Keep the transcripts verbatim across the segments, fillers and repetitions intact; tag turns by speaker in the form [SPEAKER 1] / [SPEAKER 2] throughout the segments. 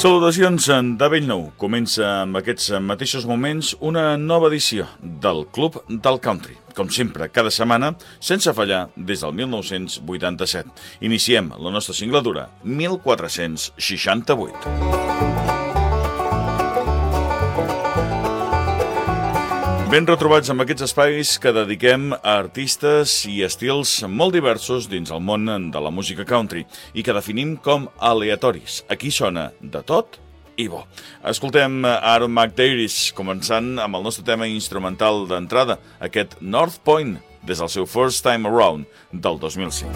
[SPEAKER 1] Salutacions de bell nou. Comença amb aquests mateixos moments una nova edició del Club del Country. Com sempre, cada setmana, sense fallar, des del mil nou-cents vuitanta-set. Iniciem la nostra singladura mil quatre-cents seixanta-vuit. Ben retrobats amb aquests espais que dediquem a artistes i estils molt diversos dins el món de la música country i que definim com aleatoris. Aquí sona de tot i bo. Escoltem Aaron McDairis, començant amb el nostre tema instrumental d'entrada, aquest North Point, des del seu First Time Around del dos mil cinc.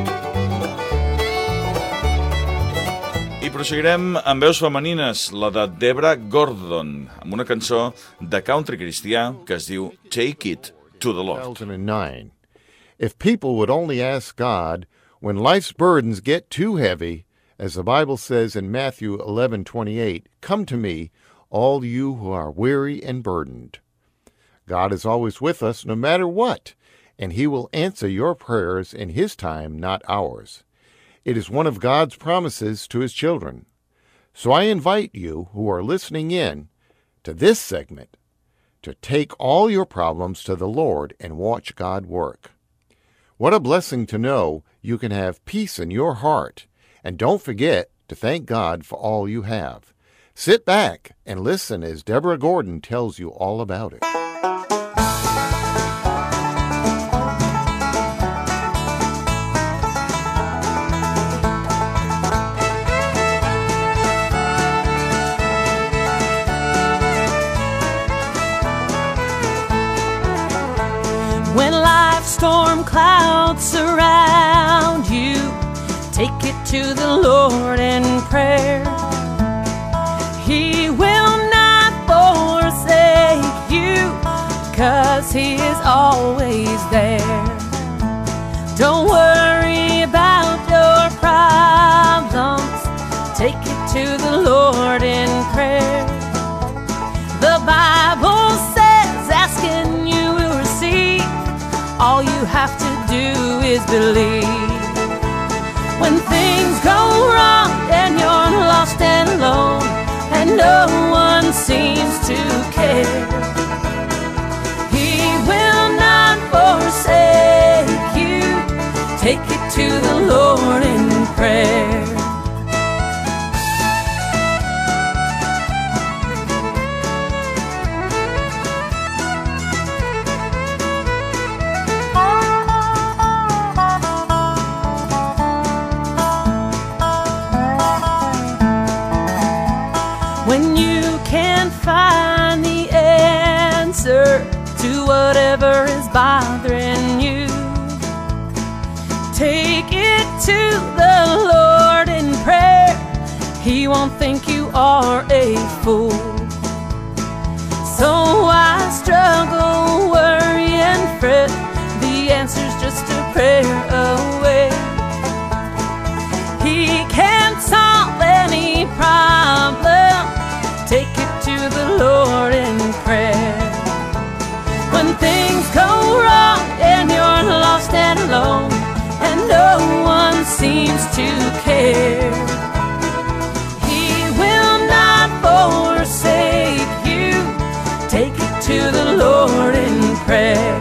[SPEAKER 1] I proseguirem amb veus femenines, la de Deborah Gordon, amb una cançó de country cristià que es diu Take It to the Lord.
[SPEAKER 2] two thousand nine. If people would only ask God when life's burdens get too heavy, as the Bible says in Matthew eleven twenty-eight, "Come to me, all you who are weary and burdened." God is always with us no matter what, and He will answer your prayers in His time, not ours. It is one of God's promises to His children. So I invite you who are listening in to this segment to take all your problems to the Lord and watch God work. What a blessing to know you can have peace in your heart, and don't forget to thank God for all you have. Sit back and listen as Deborah Gordon tells you all about it.
[SPEAKER 3] When life's storm clouds surround you, take it to the Lord in prayer. He will not forsake you, 'cause He is always there. Don't worry about your problems, take it to the Lord in prayer. The Bible says, ask and you will receive. All you have to do is believe. When things go wrong and you're lost and alone and no one seems to care, He will not forsake you. Take it to the Lord in prayer. When you can't find the answer to whatever is bothering you, take it to the Lord in prayer. He won't think you are a fool. So I struggle, worry, and fret. The answer's just a prayer away. He can't solve any problem. Take it to the Lord in prayer. When things go wrong and you're lost and alone and no one seems to care, He will not forsake you. Take it to the Lord in prayer.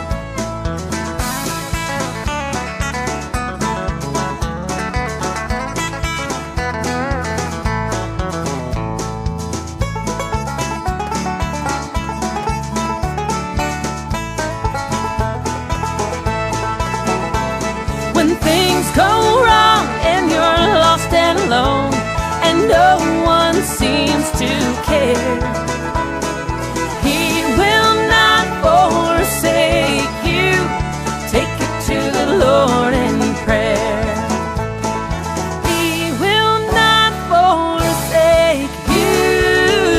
[SPEAKER 3] When things go wrong and you're lost and alone and no one seems to care, He will not forsake you. Take it to the Lord in prayer. He will not forsake you.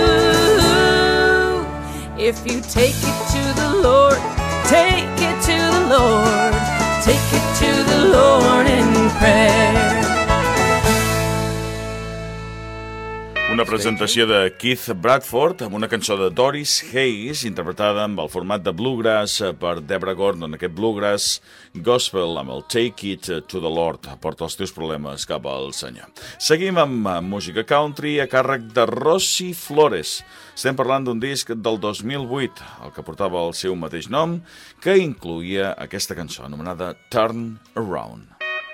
[SPEAKER 3] If you take it to the Lord, take it to the Lord. Take it to the Lord in prayer.
[SPEAKER 1] Una presentació de Keith Bradford amb una cançó de Doris Hayes interpretada amb el format de bluegrass per Deborah Gordon. Aquest bluegrass gospel amb el Take It to the Lord, porta els teus problemes cap al Senyor. Seguim amb música country a càrrec de Rossi Flores. Estem parlant d'un disc del dos mil vuit, el que portava el seu mateix nom, que incloïa aquesta cançó anomenada Turn Around.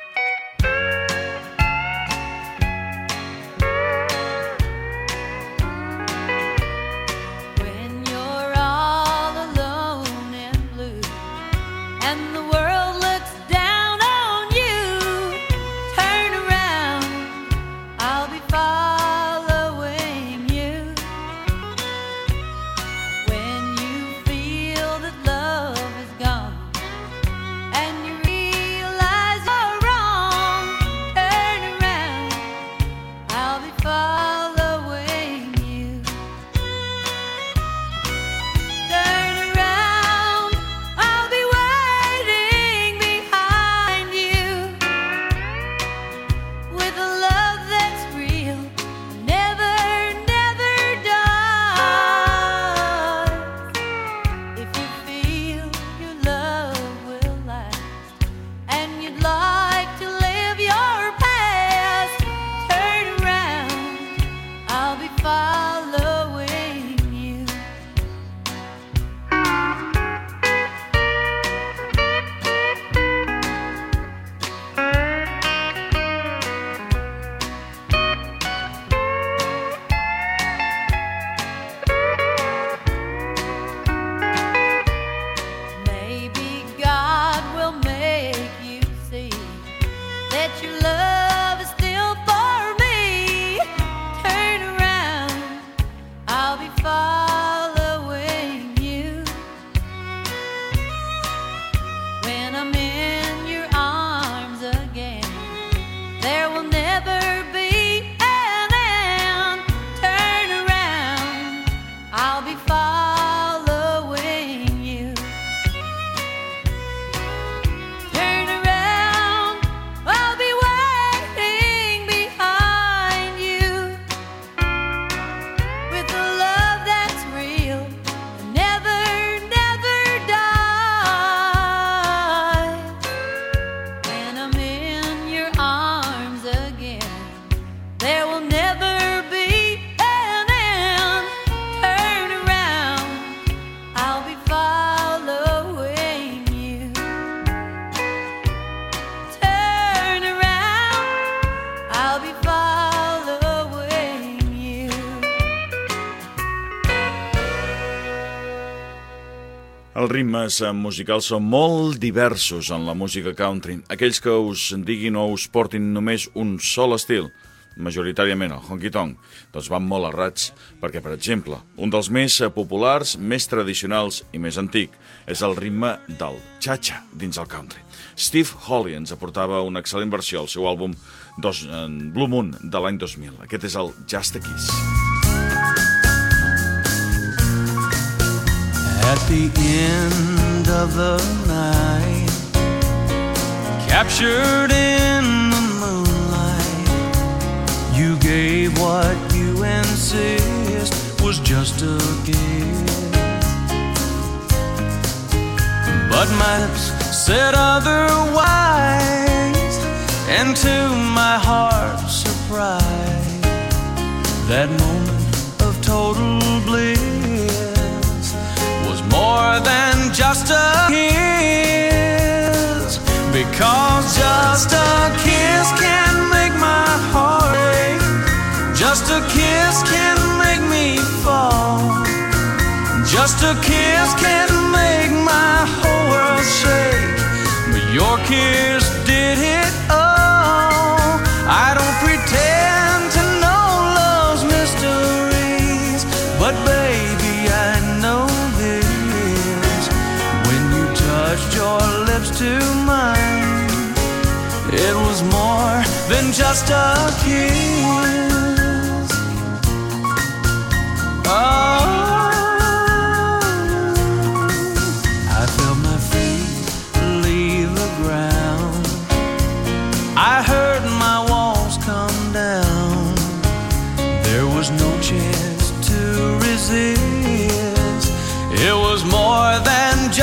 [SPEAKER 1] Els ritmes musicals són molt diversos en la música country. Aquells que us diguin o us portin només un sol estil, majoritàriament el honky-tonk, doncs van molt errats, perquè, per exemple, un dels més populars, més tradicionals i més antic és el ritme del cha-cha dins el country. Steve Holley ens aportava una excel·lent versió al seu àlbum dos, Blue Moon de l'any dos mil. Aquest és el Just a Kiss.
[SPEAKER 4] At the end of the night, captured in the moonlight, you gave what you insist was just a kiss. But my lips said otherwise, and to my heart's surprise, that moment of total bliss was more than just a kiss. Because just a kiss can make my heart ache, just a kiss can make me fall, just a kiss can make my whole world shake. But your kiss did it all. I don't pretend to know love's mysteries, but baby, I know this. When you touched your lips to mine, it was more than just a kiss. Oh, I felt my feet leave the ground, I heard my walls come down. There was no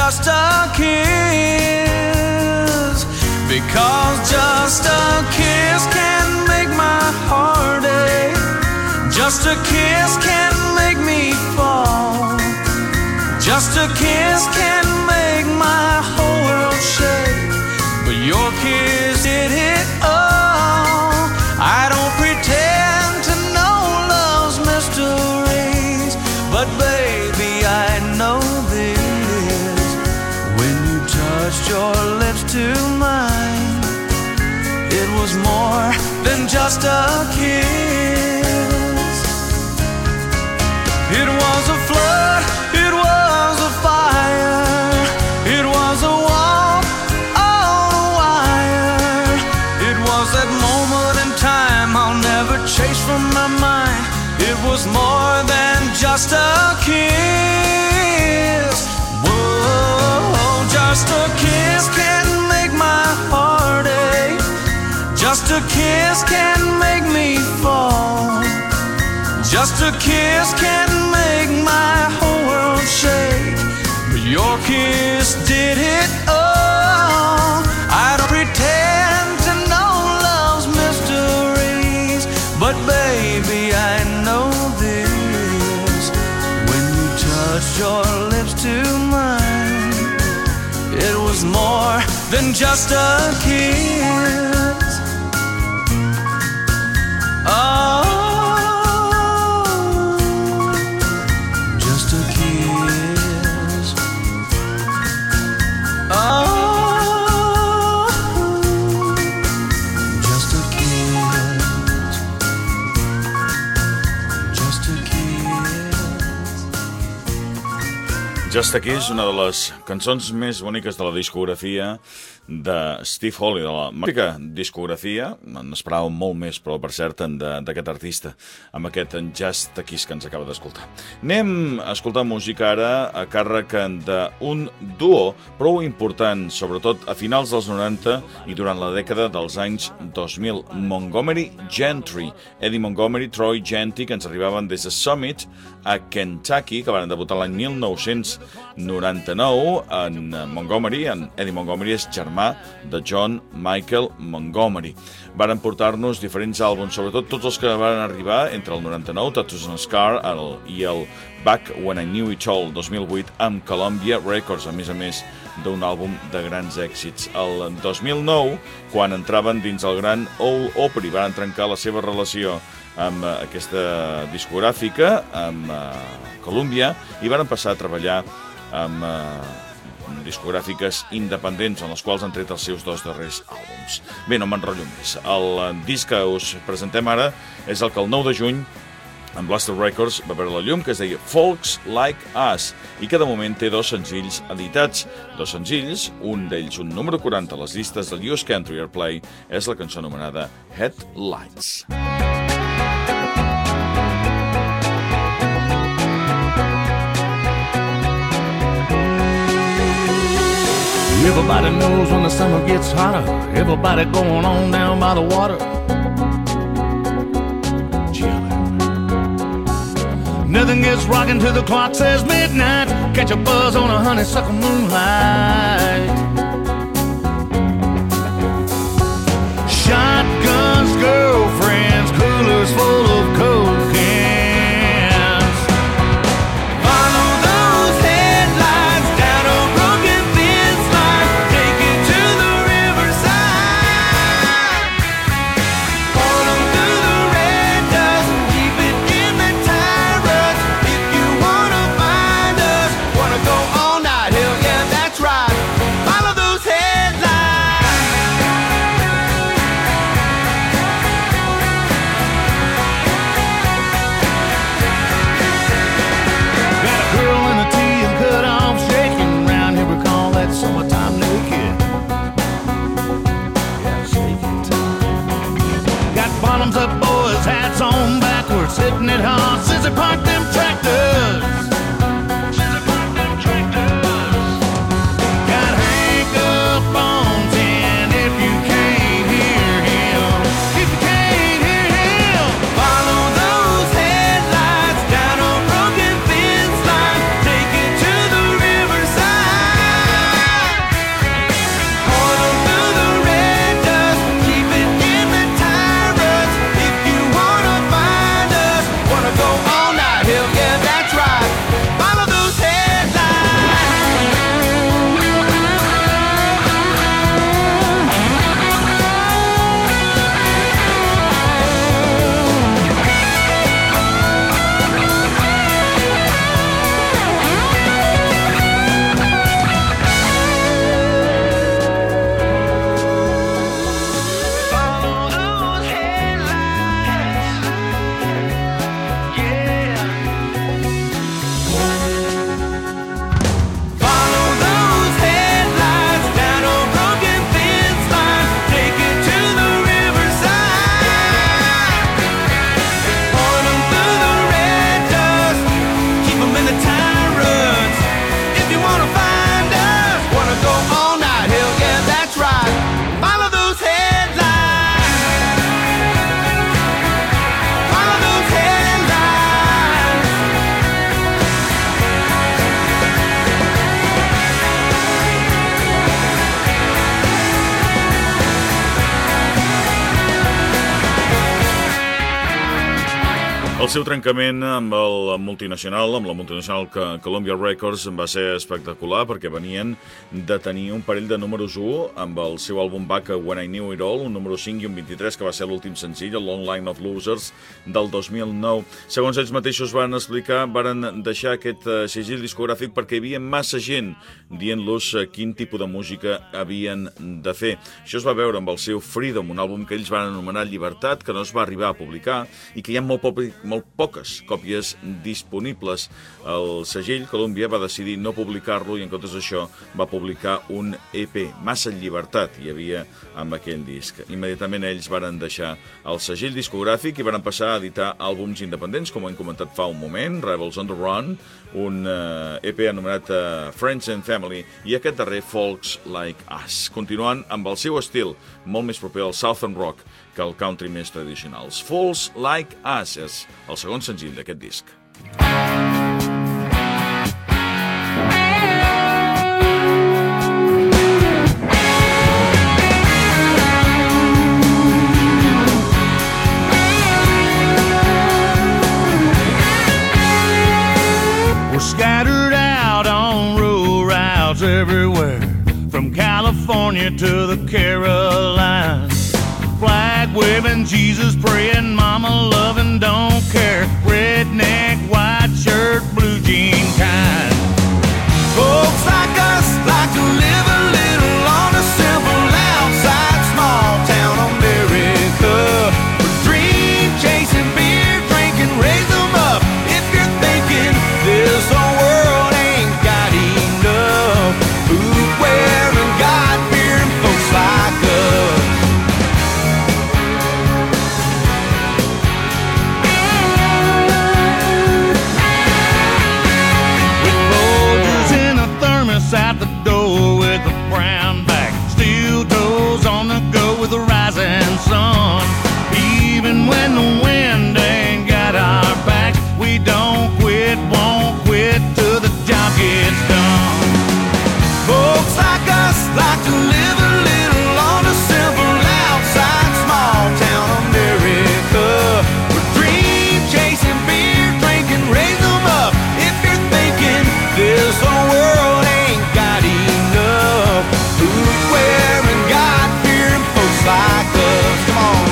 [SPEAKER 4] just a kiss. Because just a kiss can make my heart ache. Just a kiss can make me fall. Just a kiss can make my whole world shake. But your kiss did it all. I don't pretend to know love's mysteries, but baby, I know this. When you touched your lips to mine, it was more than just a kiss. It was a flood, it was a fire, it was a walk on a wire. It was that moment in time I'll never chase from my mind. It was more than just a kiss. Whoa, just a kiss can make my heart ache. Just a kiss can make me fall. Just a kiss can make my whole world shake. But your kiss did it all. I don't pretend to know love's mysteries, but baby, I know this. When you touched your lips to mine, it was more than just a kiss. Oh,
[SPEAKER 1] Just a Kiss, una de les cançons més boniques de la discografia de Steve Holy, de la magnífica discografia. N'esperàvem molt més, però per cert, d'aquest artista, amb aquest Just a Kiss que ens acaba d'escoltar. Anem a escoltar música ara a càrrec d'un duo prou important, sobretot a finals dels noranta i durant la dècada dels anys dos mil. Montgomery Gentry, Eddie Montgomery, Troy Genty, que ens arribaven des de Summit a Kentucky, que van debutar l'any mil nou-cents noranta-nou. En Montgomery, en Eddie Montgomery, és germà de John Michael Montgomery. Varen portar-nos diferents àlbums, sobretot tots els que van arribar entre el noranta-nou, Tattoos on a Scar, el, i el Back When I Knew It All, dos mil vuit, amb Columbia Records, a més a més d'un àlbum de grans èxits. El dos mil nou, quan entraven dins el gran Old Opry, van trencar la seva relació amb aquesta discogràfica, amb uh, Columbia, i van passar a treballar amb uh, discogràfiques independents, en les quals han tret els seus dos darrers àlbums. Bé, no m'enrotllo més. El disc que us presentem ara és el que el nou de juny amb Blaster Records va veure la llum, que es deia Folks Like Us, i que de moment té dos senzills editats. Dos senzills, un d'ells un número quaranta a les llistes del U S Country Airplay, és la cançó anomenada Headlights.
[SPEAKER 5] Everybody knows when the summer gets hotter, everybody going on down by the water, chillin'. Nothing gets rockin' till the clock says midnight. Catch a buzz on a honeysuckle moonlight. Shotguns, girlfriends, coolers full of coke cans. Follow those headlights down a broken fence line, take it to the riverside. Point 'em through the red dust, keep it in the tire ruts. If you wanna find us, wanna go all night, hell yeah, that's right.
[SPEAKER 1] El seu trencament amb el multinacional, amb la multinacional Columbia Records, va ser espectacular perquè venien de tenir un parell de números u amb el seu àlbum Back When I Knew It All, un número cinc i un vint-i-tres, que va ser l'últim senzill, el Long Line of Losers, del dos mil nou. Segons ells mateixos van explicar, varen deixar aquest segell discogràfic perquè hi havia massa gent dient-los quin tipus de música havien de fer. Això es va veure amb el seu Freedom, un àlbum que ells van anomenar Llibertat, que no es va arribar a publicar i que hi ha molt poc molt poques còpies disponibles. El segell Columbia va decidir no publicar-lo i en comptes d'això va publicar un E P. Massa llibertat hi havia amb aquell disc. Immediatament ells van deixar el segell discogràfic i van passar a editar àlbums independents, com hem comentat fa un moment, Rebels on the Run, un uh, E P anomenat uh, Friends and Family, i aquest darrer, Folks Like Us, continuant amb el seu estil molt més proper al Southern Rock que el country més tradicionals. Folks Like Us és el segon senzill d'aquest disc.
[SPEAKER 5] We're scattered out on road routes everywhere, from California to the Carolinas. Flag waving, Jesus praying, mama loving, don't care. Redneck, white shirt, blue jean kind. Folks like us like to live a little on a simple outside small town America. We're dream chasing, beer drinking, raise them up. If you're thinking this whole world ain't got enough food wearing, God-fearing folks like us. Out the door with a brown back, steel toes on the go with the rising sun. Even when the wind ain't got our back, we don't quit, won't quit till the job gets done. Folks like us like to live a little on a simple outside small town America. We're dream chasing, beer drinking, raise them up. If you're thinking this whole world ain't got enough food wearing, God-fearing folks like us. Come on.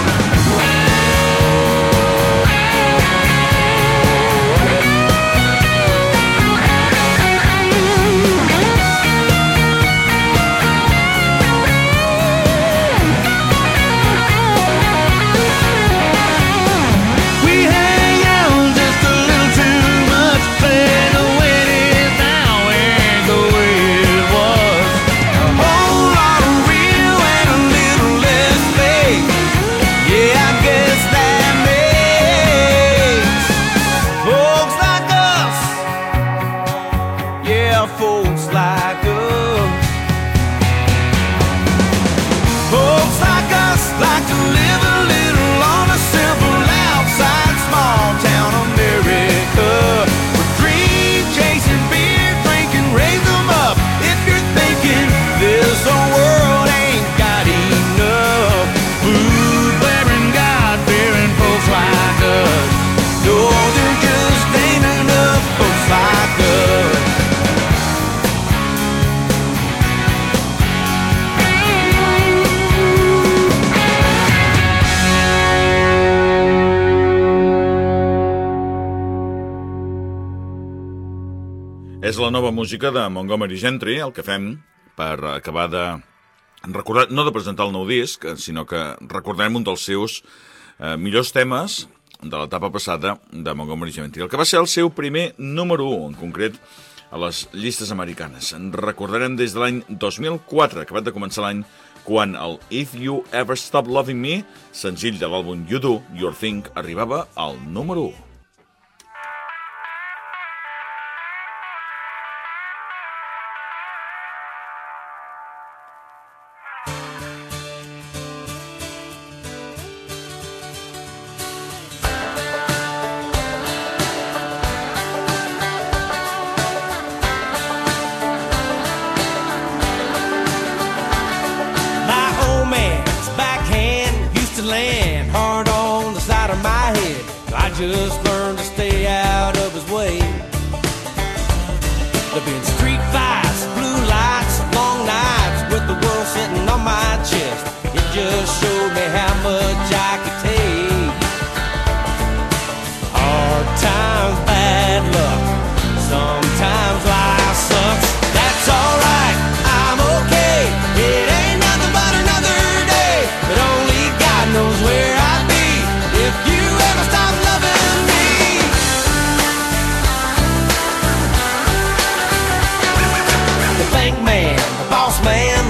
[SPEAKER 5] We hang out just a little too much, play the way it is now ain't the way it was. A whole lot of real and a little less fake. Yeah, I guess that makes folks like us. Yeah, folks like us. Folks like us like to live a little on a simple outside small town America. We're dream chasing, beer drinking, raise them up. If you're thinking this whole world ain't got enough food wearing, God-fearing folks like us. No, there just ain't enough folks like us.
[SPEAKER 1] És la nova música de Montgomery Gentry, el que fem per acabar de recordar, no de presentar el nou disc, sinó que recordarem un dels seus eh, millors temes de l'etapa passada de Montgomery Gentry, el que va ser el seu primer número u, en concret a les llistes americanes. En recordarem des de l'any dos mil quatre, acabat de començar l'any, quan el If You Ever Stop Loving Me, senzill de l'àlbum You Do Your Thing, arribava al número u.
[SPEAKER 4] Just learn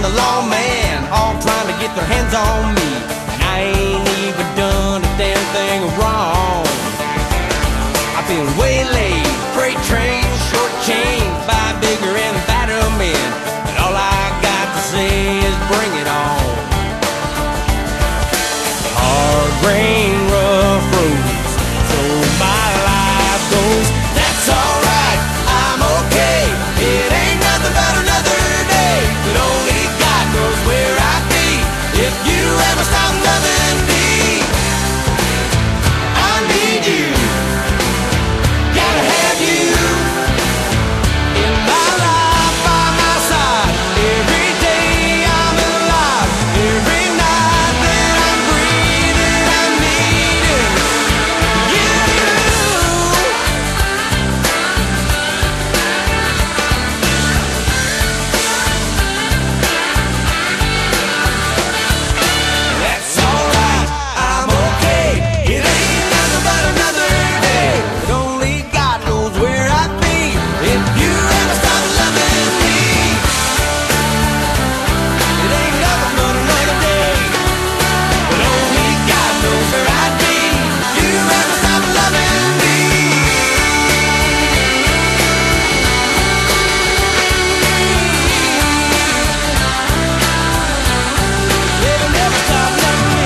[SPEAKER 4] and the lawman, all trying to get their hands on me. And I ain't even done a damn thing wrong. I've been waylaid, freight trains, short chains by bigger and fatter men. And all I got to say is bring it on. Hard rain, rough roads, so my life goes. That's alright, I'm okay. It ain't nothing but another day. But only God knows where I'd be if you ever stop loving me. I need you, gotta have you in my life, by my side. Every day I'm alive, every night that I'm breathing, I'm needing you. That's alright, I'm okay. It ain't nothing but another day. But only God knows where I'd be if you ever stop loving me. It ain't nothing but another day. But only God knows where I'd be if you ever stop loving me. Never, never stop loving me.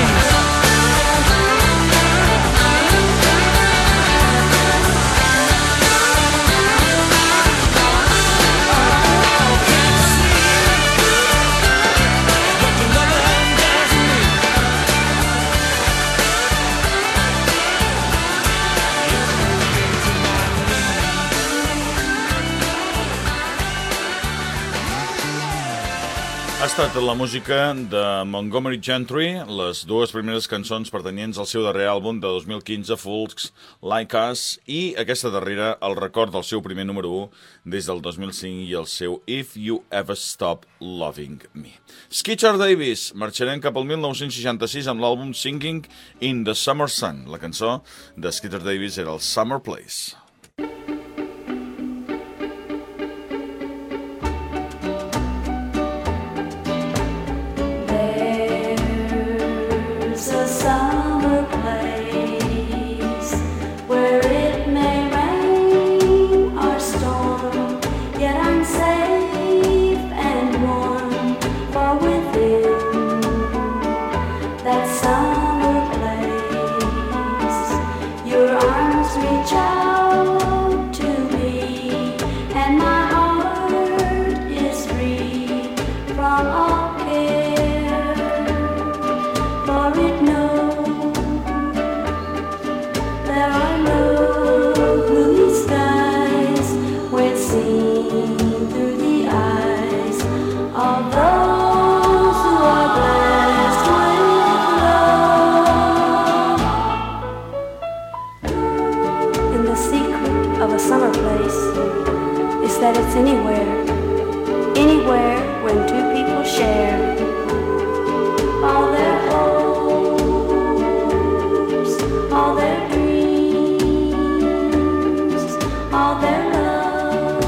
[SPEAKER 1] Ha estat la música de Montgomery Gentry, les dues primeres cançons pertanyents al seu darrer àlbum de dos mil quinze, Folks Like Us, i aquesta darrera, el record del seu primer número u des del dos mil cinc i el seu If You Ever Stop Loving Me. Skeeter Davis, marxarem cap al mil nou-cents seixanta-sis amb l'àlbum Singing in the Summer Sun. La cançó de Skeeter Davis era el Summer Place.
[SPEAKER 3] There's a summer place where it may rain or storm, yet I'm safe and warm, for within that summer place your arms reach out to me, and my heart is free from all care, for it knows there are no gloomy skies when seen through the eyes of those who are blessed with love. And the secret of a summer place is that it's anywhere, anywhere when two people share all their hopes, all their dreams, all their love.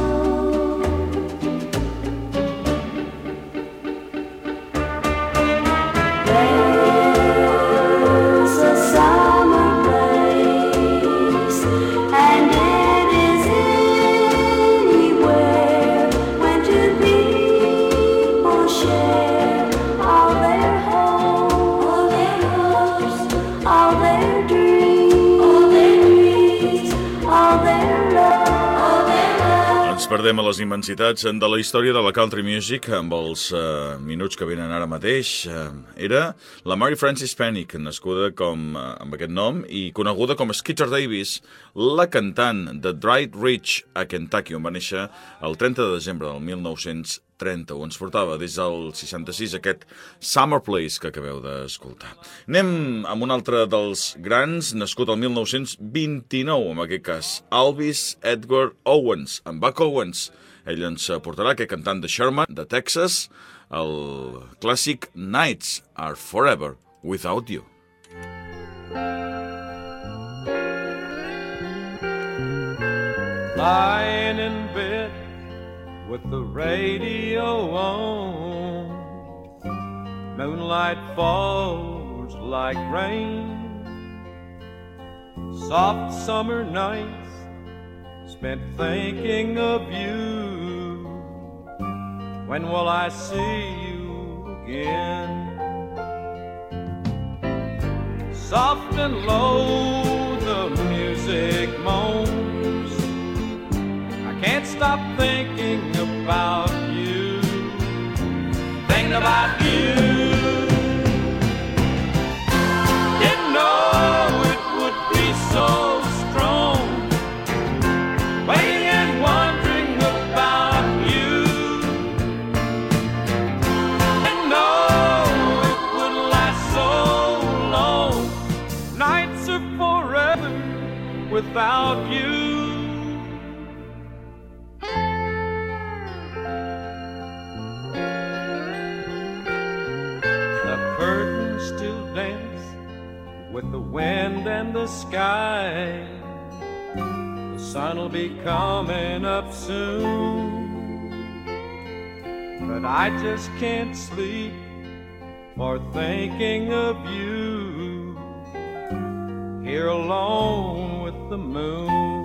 [SPEAKER 3] There's a summer place, and it is anywhere when two people share all their hopes, all their hopes, all their dreams, all their dreams, all their love, all their love.
[SPEAKER 1] Ens perdem a les immensitats de la història de la country music amb els uh, minuts que venen ara mateix. Uh, era la Mary Frances Panic, nascuda com, uh, amb aquest nom i coneguda com Skeeter Davis, la cantant de Dry Ridge a Kentucky, on va néixer el trenta de desembre del mil nou-cents trenta-u. Ens portava des del seixanta-sis aquest Summer Place que acabeu d'escoltar. Anem amb un altre dels grans, nascut el mil nou-cents vint-i-nou, en aquest cas, Alvis Edward Owens, en Buck Owens. Ell ens portarà aquest cantant de Sherman, de Texas, el clàssic Nights Are Forever Without You.
[SPEAKER 5] Lying in bed with the radio on,
[SPEAKER 4] Moonlight falls like rain. Soft summer nights spent thinking of you. When will I see you again? Soft and low the music moans. I can't stop thinking about you, thinking about you. Didn't know it would be so strong, waiting and wondering about you. Didn't know it would last so long. Nights are forever without you. The curtains still dance with the wind and the sky. The sun'll be coming up soon, but I just can't sleep for thinking of you, here alone with the moon.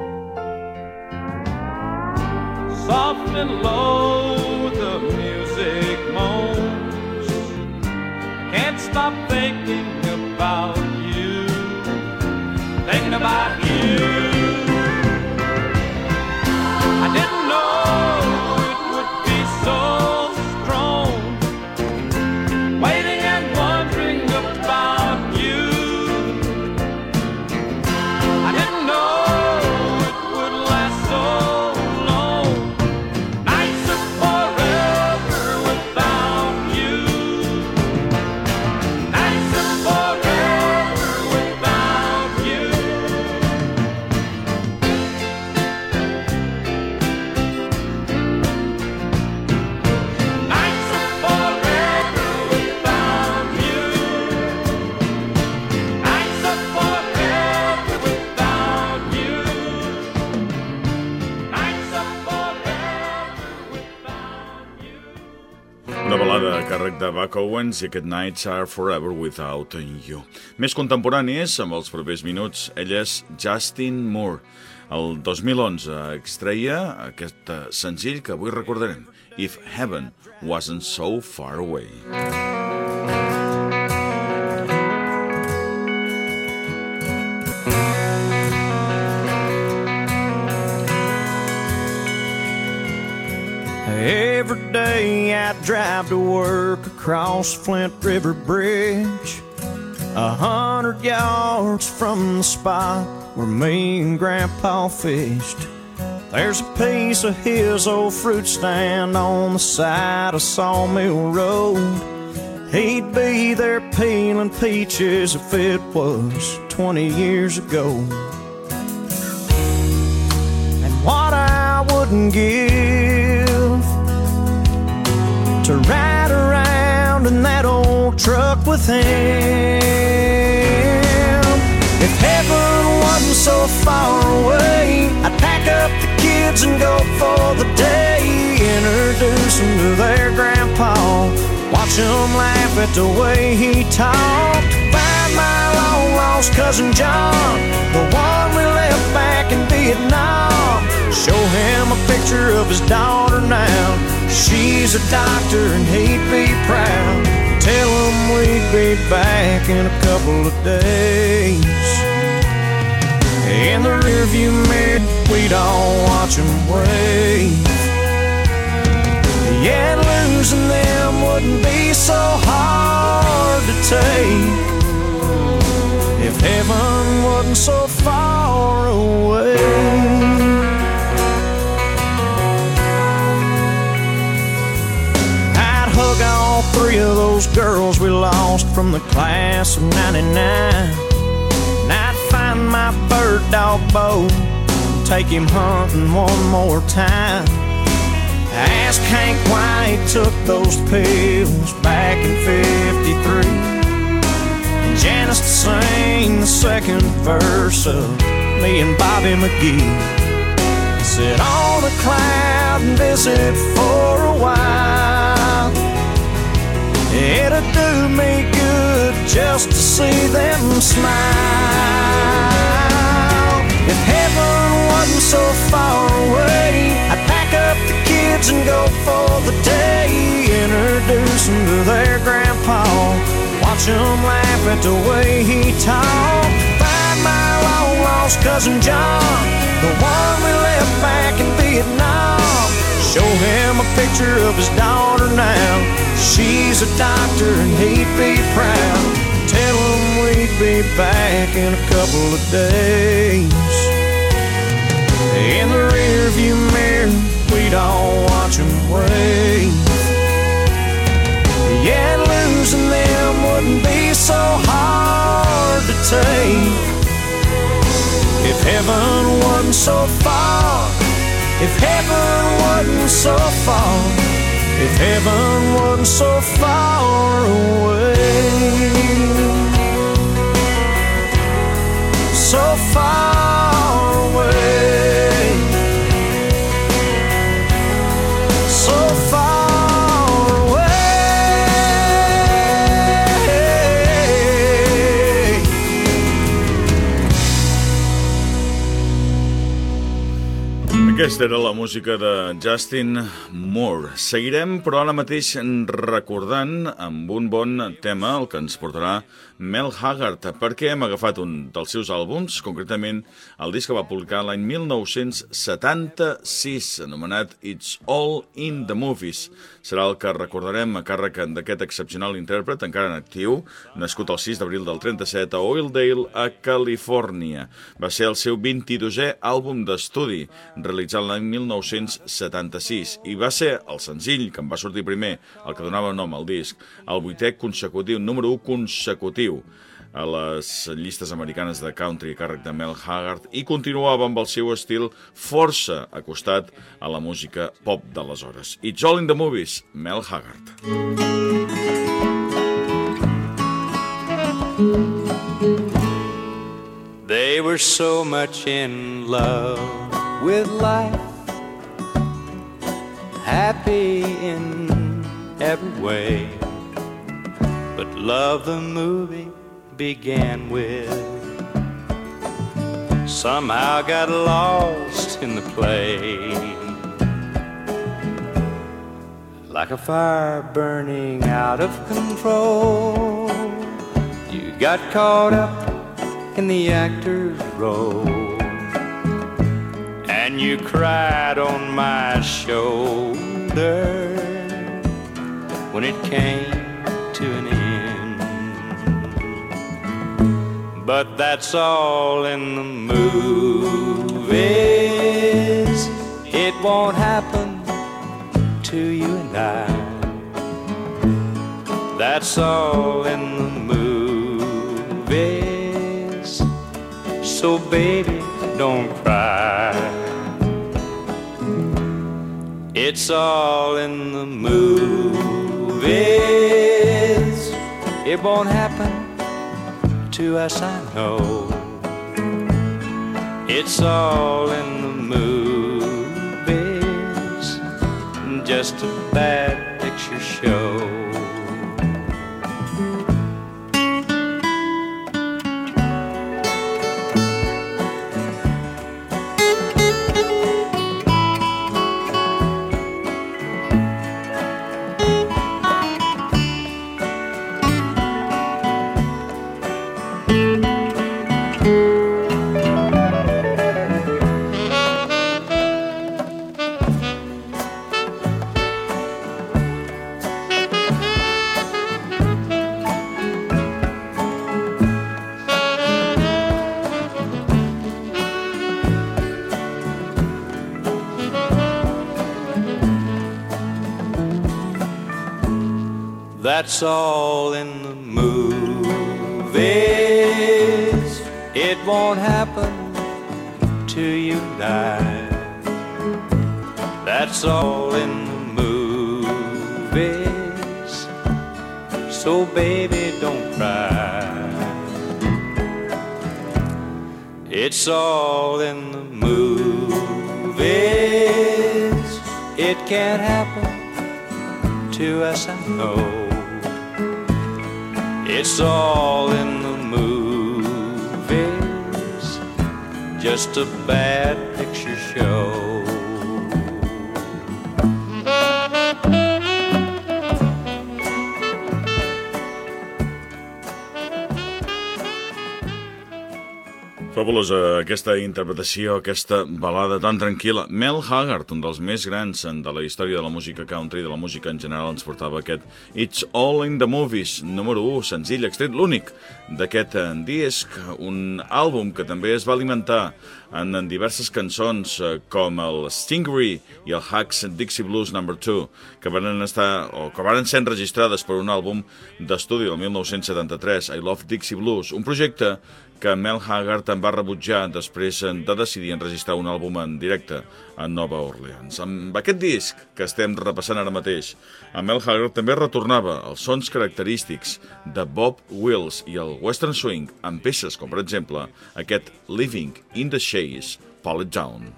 [SPEAKER 4] Soft and low the music moans. Can't stop thinking about you, thinking about you. I didn't know it would be so strong, waiting and wondering about you. I didn't know it would last so long. Nights are forever without you. Nights are forever without you. Nights are forever without you. Nights are forever without you. Nights are forever without you.
[SPEAKER 1] Una balada a càrrec de Buck Owens i aquest Nights Are Forever Without You. Més contemporanis, amb els propers minuts, ell és Justin Moore. El dos mil onze extreia aquest senzill que avui recordarem, If Heaven Wasn't So Far Away.
[SPEAKER 6] Every day I drive to work across Flint River Bridge, a hundred yards from the spot where me and Grandpa fished. There's a piece of his old fruit stand on the side of Sawmill Road. He'd be there peeling peaches if it was twenty years ago. And what I wouldn't give to ride around in that old truck with him. If heaven wasn't so far away, I'd pack up the kids and go for the day. Introduce them to their grandpa, watch them laugh at the way he talked. Find my long lost cousin John, the one we left back in Vietnam. Show him a picture of his daughter now. She's a doctor and he'd be proud. Tell him we'd be back in a couple of days. In the rearview mirror, we'd all watch him wave. Yeah, losing them wouldn't be so hard to take if heaven wasn't so far away. Hug all three of those girls we lost from the class of ninety-nine. And I'd find my bird dog Bo, take him hunting one more time. Ask Hank why he took those pills back in fifty-three. And Janice to sing the second verse of me and Bobby McGee. Sit on a cloud and visit for a while. It'd just to see them smile. If heaven wasn't so far away, I'd pack up the kids and go for the day. Introduce them to their grandpa, watch them laugh at the way he talked. Find my long lost cousin John, the one we left back in Vietnam. Show him a picture of his daughter now. She's a doctor and he'd be proud. Tell him we'd be back in a couple of days. In the rearview mirror, we'd all watch him wave. Yeah, losing them wouldn't be so hard to take. If heaven wasn't so far, if heaven wasn't so far, if heaven wasn't so far away, so far away, so far away.
[SPEAKER 1] Aquesta era la música de Justin Moore. Seguirem, però ara mateix recordant amb un bon tema el que ens portarà Mel Haggard, perquè hem agafat un dels seus àlbums, concretament el disc que va publicar l'any mil nou-cents setanta-sis, anomenat It's All in the Movies. Serà el que recordarem a càrrec d'aquest excepcional intèrpret, encara en actiu, nascut el sis d'abril del trenta-set a Oildale, a Califòrnia. Va ser el seu vint-i-dosè àlbum d'estudi, realitzat l'any mil nou-cents setanta-sis, i va ser el senzill que en va sortir primer, el que donava nom al disc, el vuitè consecutiu, número u consecutiu a les llistes americanes de country a càrrec de Mel Haggard, i continuava amb el seu estil força acostat a la música pop d'aleshores. It's All in the Movies, Mel Haggard.
[SPEAKER 7] They were so much in love with life, happy in every way, but love the movie began with somehow got lost in the play, like a fire burning out of control. You got caught up in the actor's role, and you cried on my shoulder when it came to an end. But that's all in the movies. It won't happen to you and I. That's all in the movies. So baby, don't cry. It's all in the movies. It won't happen to us, I know. It's all in the movies, just a bad picture show. That's all in the movies. It won't happen to you and I. That's all in the movies. So baby, don't cry. It's all in the movies. It can't happen to us, I know. It's all in the movies, just a bad picture show.
[SPEAKER 1] Fabulosa aquesta interpretació, aquesta balada tan tranquil·la. Mel Haggard, un dels més grans de la història de la música country, de la música en general, ens portava aquest It's All in the Movies, número u, senzill, extret, l'únic d'aquest disc, un àlbum que també es va alimentar en, en diverses cançons com el Stingray i el Huck's Dixie Blues number two, que van estar o que van ser enregistrades per un àlbum d'estudi del mil nou-cents setanta-tres, I Love Dixie Blues, un projecte que Mel Haggard en va rebutjar després de decidir enregistrar un àlbum en directe a Nova Orleans. Amb aquest disc que estem repassant ara mateix, a Mel Haggard també retornava els sons característics de Bob Wills i el Western Swing amb peces com, per exemple, aquest Living in the Shades, Pull It Down.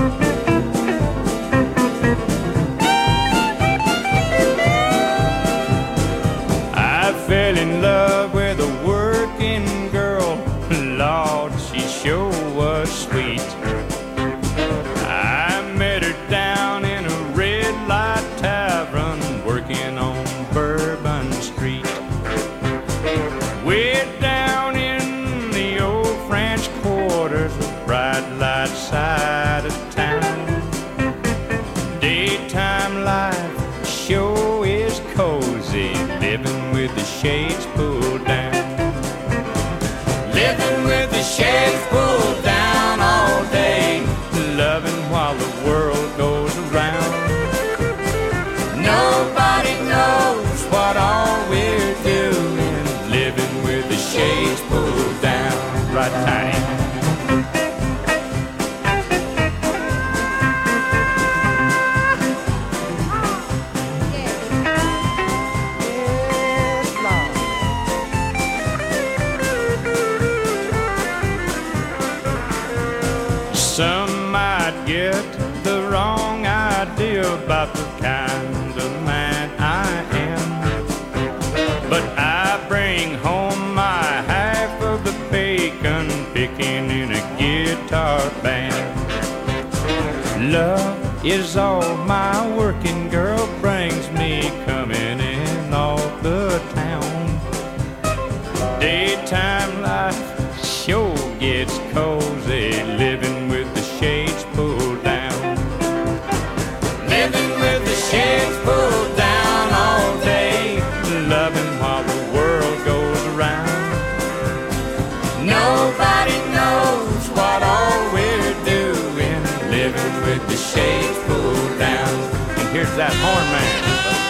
[SPEAKER 5] I fell in love with a working girl. Lord, she sure was sweet. I met her down in a red light tavern working on Bourbon Street. Way down in the old French quarters, the bright light side of town. Daytime life sure is cozy, living with the shades pulled down. Living with the shades pulled down all day, loving while the world goes around. Nobody knows what all we're doing, living with the shades pulled down. Right time. Some might get the wrong idea about the kind of man I am, but I bring home my half of the bacon picking in a guitar band. Love is all my working girl brings me coming in off the town. Daytime life sure gets cozy, living with the shades pulled down. Living with the shades pulled down all day, loving while the world goes around. Nobody knows what all we're doing, living with the shades pulled down. And here's that horn man.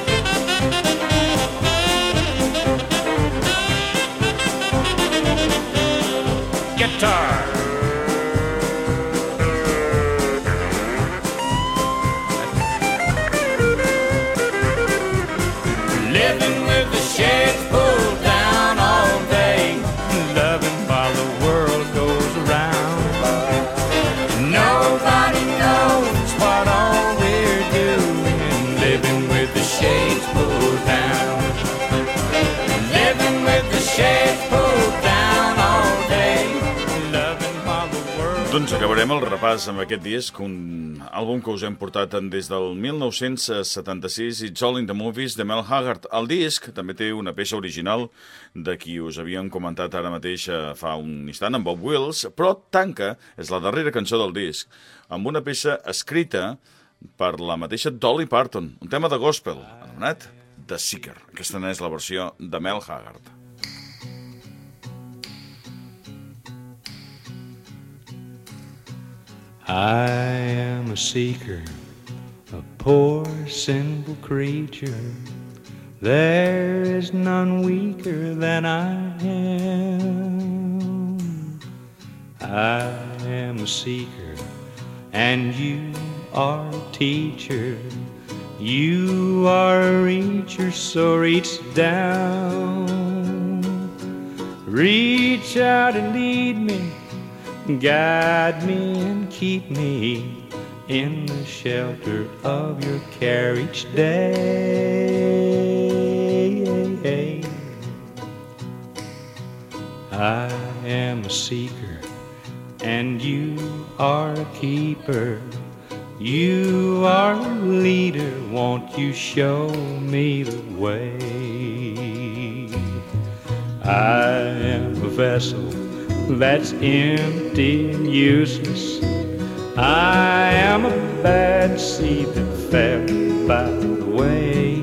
[SPEAKER 5] Guitar. Living with the shades pulled down all day, loving while the world goes around. Nobody knows what all we're doing, living with the shades pulled down. Living with the shades pulled down all day.
[SPEAKER 1] Doncs acabarem el repàs amb aquest disc, un àlbum que us hem portat des del mil nou-cents setanta-sis, It's All in the Movies, de Mel Haggard. El disc també té una peça original de qui us havíem comentat ara mateix fa un instant, amb Bob Wills, però tanca, és la darrera cançó del disc, amb una peça escrita per la mateixa Dolly Parton, un tema de gospel, anomenat The Seeker. Aquesta n'és la versió de Mel Haggard.
[SPEAKER 7] I am a seeker, a poor sinful creature. There is none weaker than I am. I am a seeker, and you are a teacher. You are a reacher, so reach down. Reach out and lead me, guide me and keep me in the shelter of your care each day. keeper. You are a leader, won't you show me the way? I am a vessel that's empty and useless. I am a bad seed that fell by the way.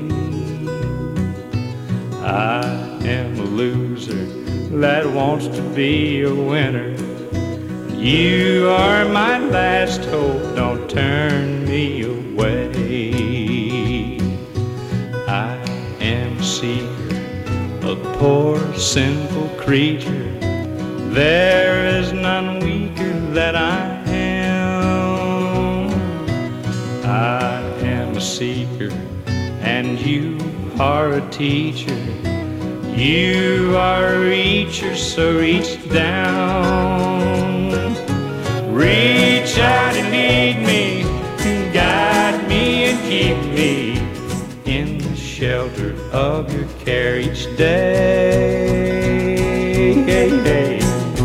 [SPEAKER 7] I am a loser that wants to be a winner. You are my last hope, don't turn me away. I am a seeker, a poor sinful creature. There is none weaker than I am. I am a seeker and you are a teacher. You are a reacher, so reach down. Reach out and lead me, guide me and keep me in the shelter of your care each day.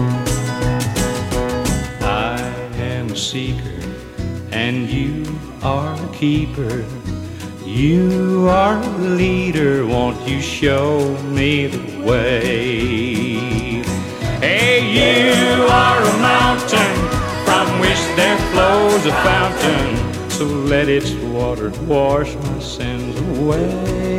[SPEAKER 7] I am a seeker and you are a keeper. You are a leader, won't you show me the way? Hey, you are a mountain from which there flows a fountain, so let its water wash my sins away.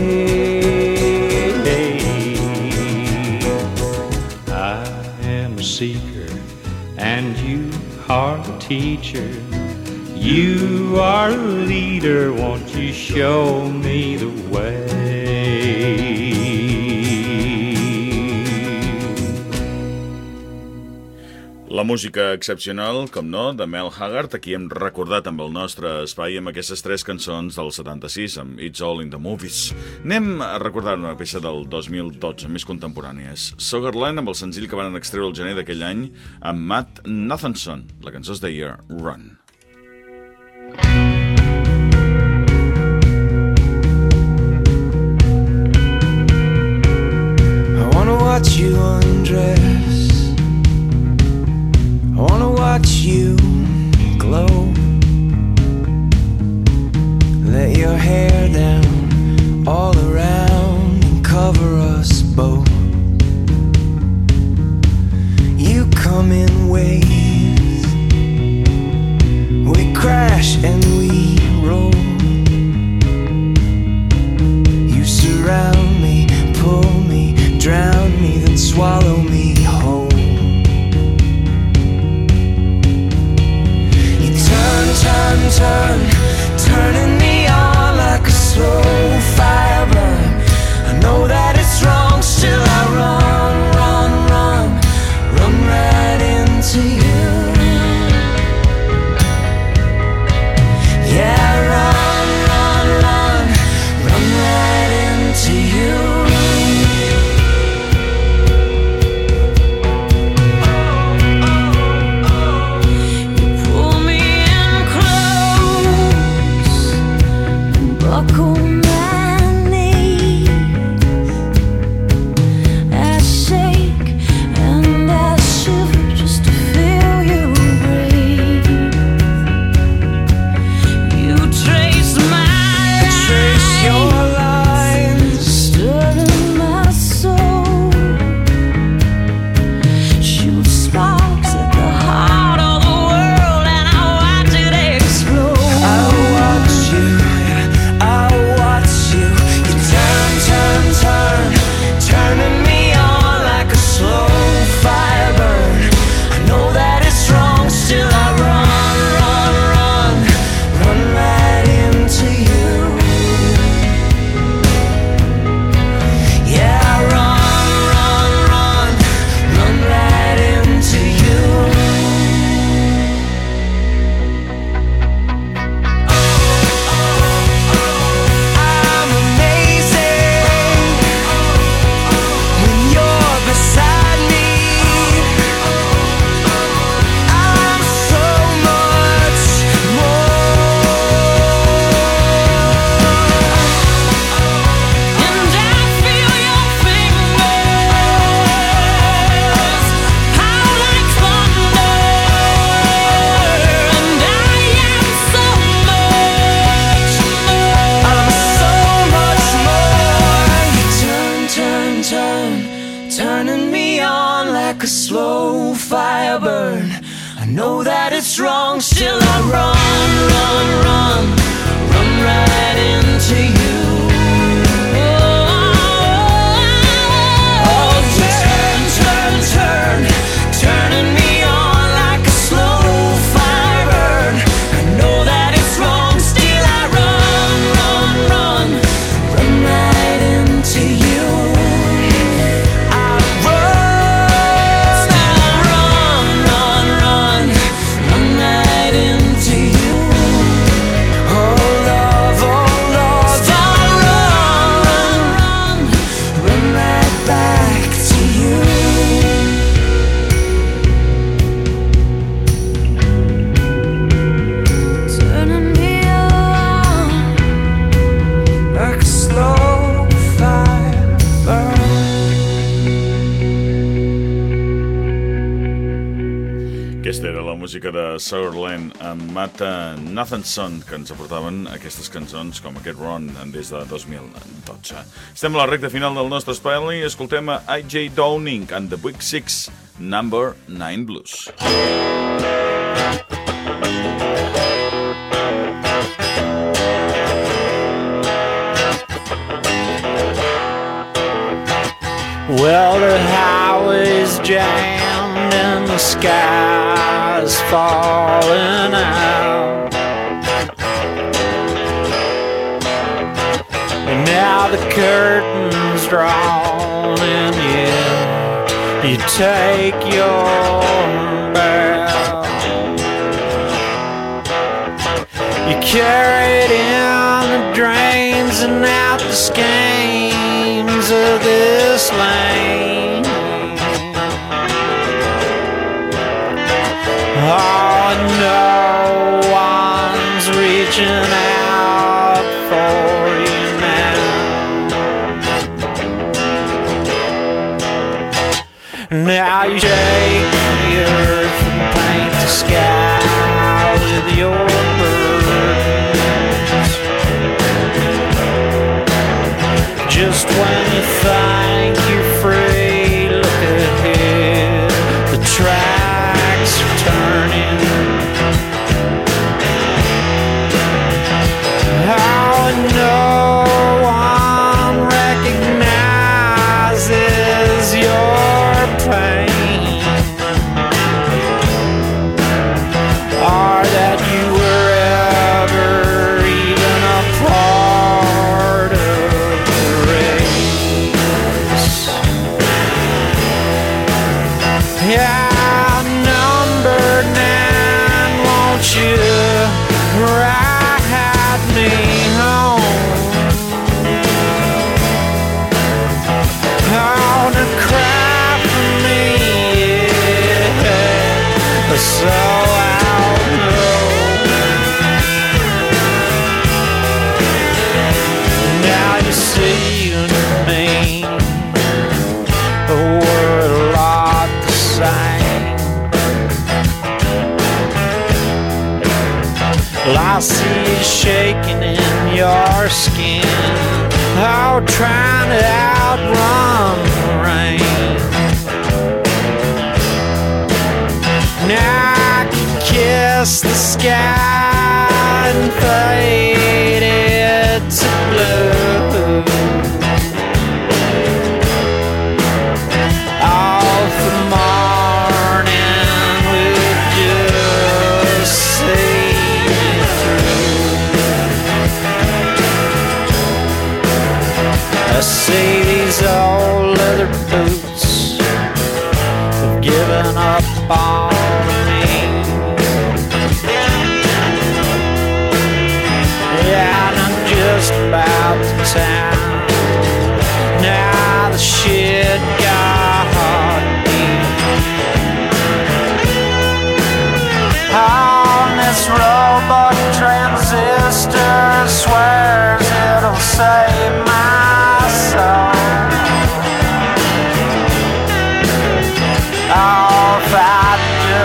[SPEAKER 7] I am a seeker and you are a teacher. You are a leader, won't you show me the way?
[SPEAKER 1] La música excepcional, com no, de Mel Haggard. Aquí hem recordat amb el nostre espai amb aquestes tres cançons del setanta-sis, amb It's All in the Movies. Anem a recordar una peça del dos mil dotze, més contemporànies. Sugarland, amb el senzill que van extreure el gener d'aquell any, amb Matt Nathanson. La cançó es deia Run.
[SPEAKER 6] I wanna watch you undress, I wanna watch you glow. Let your hair down all around and cover us both. You come in waves, we crash and we roll. You surround me, pull me, drown me, then swallow me whole. You turn, turn, turn, turning me on like a slow fire burn. I know that it's wrong, still I run, run, run, run right into you. Yeah, I run. know that it's wrong, still I run, run, run, run right into you. Oh, you turn, turn, turn, turning me on like a slow fire burn. I know that it's wrong, still I run, run, run, run right into you.
[SPEAKER 1] Aquesta era la música de Sourland amb Matt Nathanson, que ens aportaven aquestes cançons com aquest Run des de dos mil dotze. Estem a la recta final del nostre espai i escoltem a I J Downing and the Big Six, Number nine Blues.
[SPEAKER 8] Well, the highway's jammed and the sky's falling out, and now the curtain's drawn and you, you take your bow. You carry it in the drains and out the schemes of this lane. Oh, no one's reaching out for you now. Now you shake the earth and paint the sky with your burdens. Just when you think you're free, look ahead, the tracks are turning. How no one recognizes your pain, or that you were ever even a part of the race. Yeah, number nine, won't you ride me home? Gonna cry for me, yeah, so I'll know. Now you see and me, we're a lot the same. Well, I see you shaking in your skin, oh, trying to outrun the rain. Now I can kiss the sky and fade it to blue. All the morning will just see me through. I see these old leather boots have given up on me. Yeah, and I'm just about to town. Now the shit got deep. On this robot transistor swears it'll save my soul. Oh, if I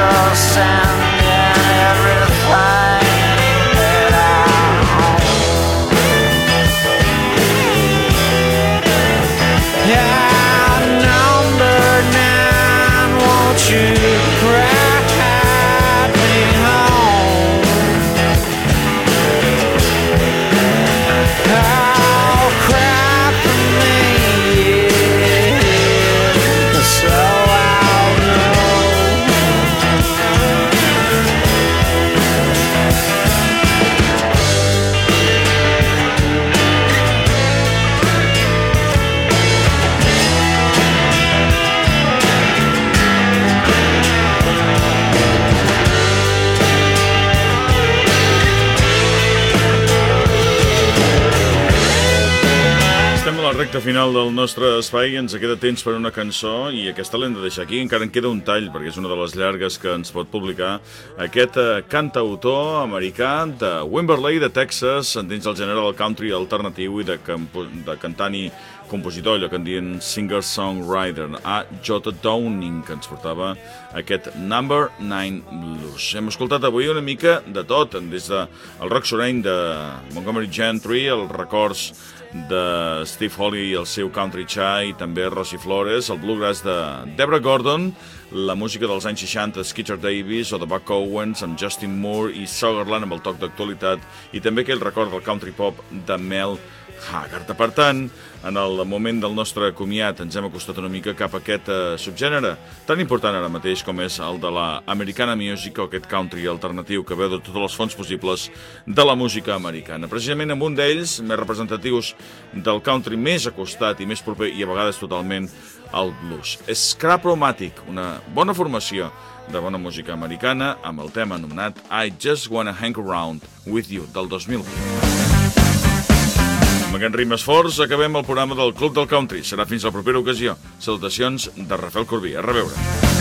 [SPEAKER 1] recta final del nostre espai ens queda temps per una cançó i aquesta l'hem de deixar aquí, encara en queda un tall perquè és una de les llargues que ens pot publicar aquest eh, cantautor americà de Wimberley, de Texas, dins del gènere del country alternatiu i de, de cantant i compositor, allò que en diuen singer-songwriter, a J. Downing, que ens portava aquest Number nine Blues. Hem escoltat avui una mica de tot, des del rock soreny de Montgomery Gentry, els records de Steve Holley i el seu Country Chai, també Rosie Flores, el bluegrass de Deborah Gordon, la música dels anys seixanta, Skeeter Davis o de Buck Owens amb Justin Moore i Sutherland amb el toc d'actualitat, i també aquell record del country pop de Mel Haggard. Per tant, en el moment del nostre comiat ens hem acostat una mica cap a aquest eh, subgènere tan important ara mateix com és el de la Americana Music o aquest country alternatiu que veu de totes les fonts possibles de la música americana. Precisament amb un d'ells, més representatius del country més acostat i més proper i a vegades totalment al blues. Scrap-O-Matic, una bona formació de bona música americana amb el tema anomenat I Just Wanna Hang Around With You del dos mil vuit. Amb aquests ritmes forts acabem el programa del Club del Country. Serà fins la propera ocasió. Salutacions de Rafael Corbí. A reveure.